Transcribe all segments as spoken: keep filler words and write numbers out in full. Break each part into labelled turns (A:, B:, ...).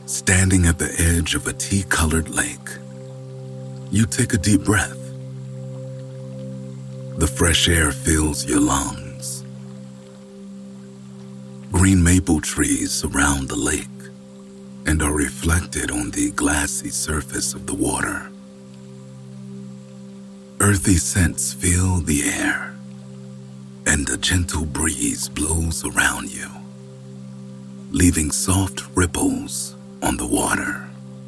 A: Standing at the edge of a tea-colored lake, you take a deep breath. The fresh air fills your lungs. Green maple trees surround the lake and are reflected on the glassy surface of the water. Earthy scents fill the air, and a gentle breeze blows around you, leaving soft ripples on the water.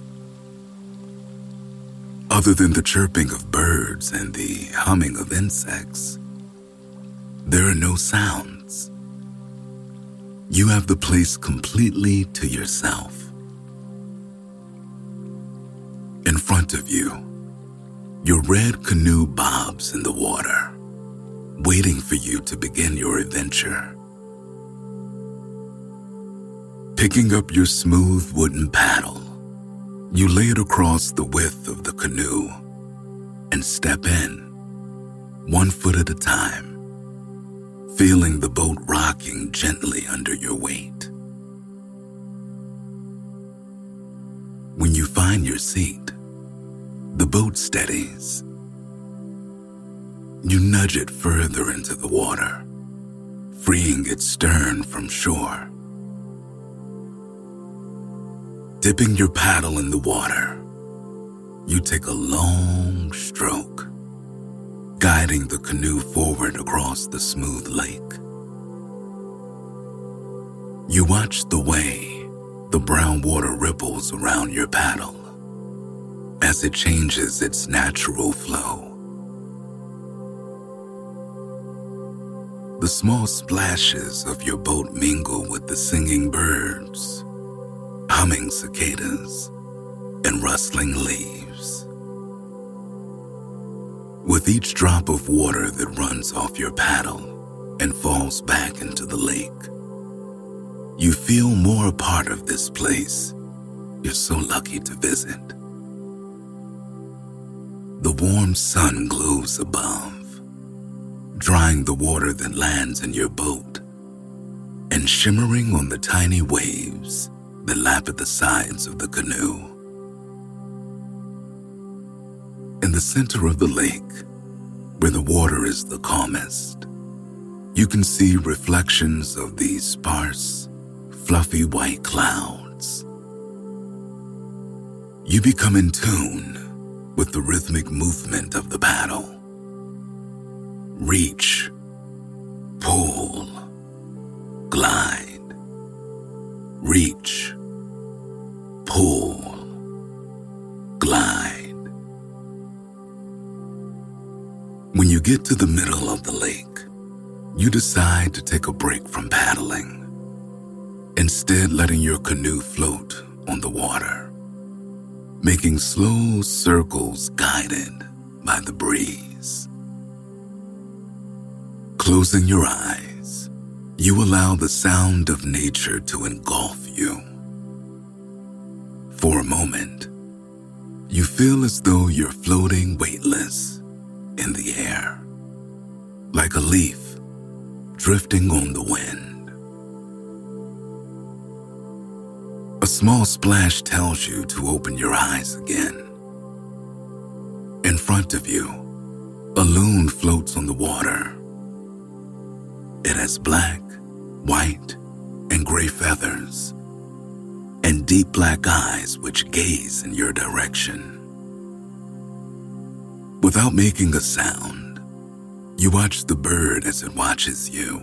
A: Other than the chirping of birds and the humming of insects, there are no sounds. You have the place completely to yourself. In front of you, your red canoe bobs in the water, waiting for you to begin your adventure. Picking up your smooth wooden paddle, you lay it across the width of the canoe and step in, one foot at a time, feeling the boat rocking gently under your weight. When you find your seat, the boat steadies. You nudge it further into the water, freeing its stern from shore. Dipping your paddle in the water, you take a long stroke, guiding the canoe forward across the smooth lake. You watch the way the brown water ripples around your paddle as it changes its natural flow. The small splashes of your boat mingle with the singing birds, humming cicadas, and rustling leaves. With each drop of water that runs off your paddle and falls back into the lake, you feel more a part of this place you're so lucky to visit. The warm sun glows above, drying the water that lands in your boat and shimmering on the tiny waves that lap at the sides of the canoe. In the center of the lake, where the water is the calmest, you can see reflections of these sparse, fluffy white clouds. You become in tune with the rhythmic movement of the paddle. Reach, pull, glide. Reach, pull, glide. When you get to the middle of the lake, you decide to take a break from paddling, instead letting your canoe float on the water, making slow circles guided by the breeze. Closing your eyes, you allow the sound of nature to engulf you. For a moment, you feel as though you're floating weightless in the air, like a leaf drifting on the wind. A small splash tells you to open your eyes again. In front of you, a loon floats on the water. It has black, white, and gray feathers, and deep black eyes which gaze in your direction. Without making a sound, you watch the bird as it watches you.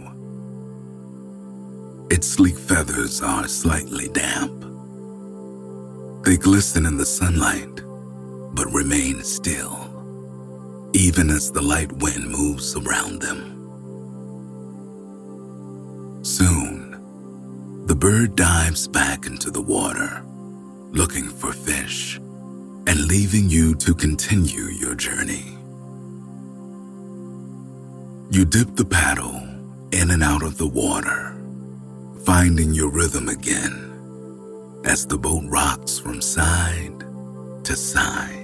A: Its sleek feathers are slightly damp. They glisten in the sunlight, but remain still, even as the light wind moves around them. Soon, the bird dives back into the water, looking for fish, and leaving you to continue your journey. You dip the paddle in and out of the water, finding your rhythm again as the boat rocks from side to side.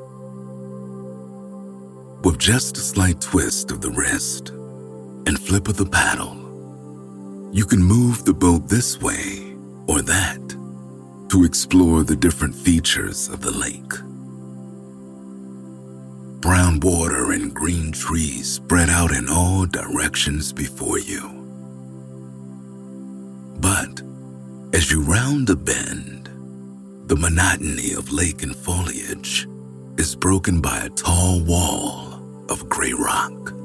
A: With just a slight twist of the wrist and flip of the paddle, you can move the boat this way or that, to explore the different features of the lake. Brown water and green trees spread out in all directions before you. But as you round a bend, the monotony of lake and foliage is broken by a tall wall of gray rock.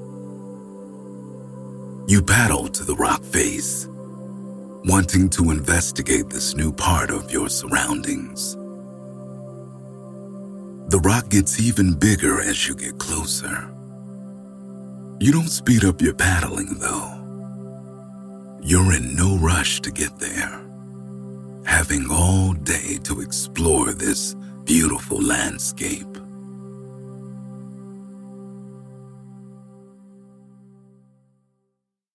A: You paddle to the rock face, wanting to investigate this new part of your surroundings. The rock gets even bigger as you get closer. You don't speed up your paddling, though. You're in no rush to get there, having all day to explore this beautiful landscape.